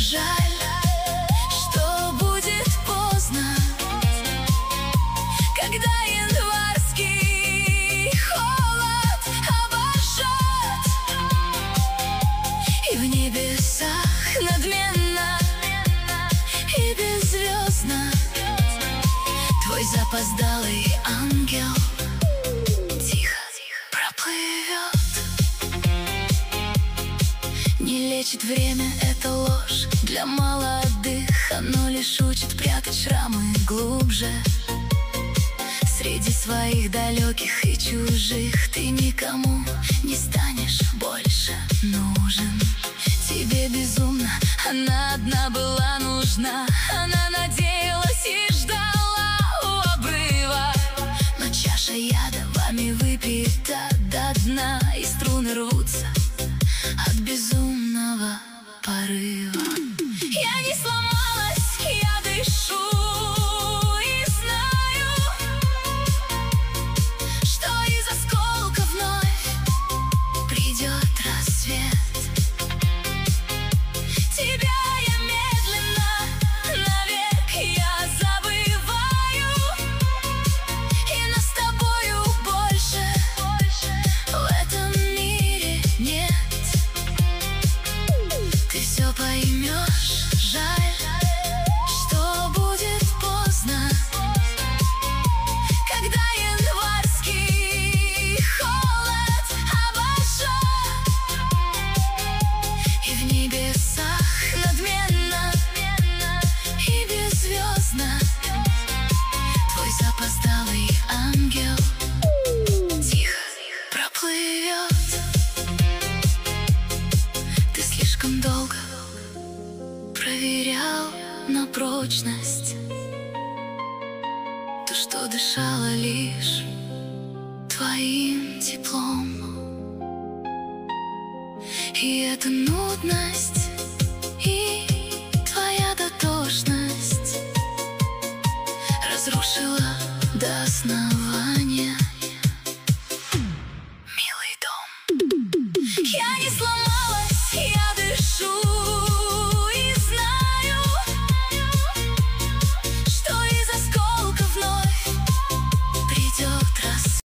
жаль, что будет поздно, когда январский холод обожжет, и в небесах надменно и беззвездно твой запоздалый ангел тихо проплывет. Не лечит время, это ложь для молодых, оно лишь учит прятать шрамы глубже. Среди своих далеких и чужих ты никому не станешь больше нужен. Тебе безумно она одна была нужна, она надеялась и ждала у обрыва, но чаша яда вами выпита до дна, и струны рвутся от безумного порыва. Я не сломалась, я дышу и знаю, что из осколка вновь придет рассвет. Тебя я медленно навек я забываю, и нас с тобою больше в этом мире нет. Ты все поймешь, жаль, что будет поздно, когда январский холод обожжет, и в небесах надменно и беззвездно твой запоздалый ангел тихо проплывет. Ты слишком долго проверял на прочность то, что дышало лишь твоим теплом, и эта нудность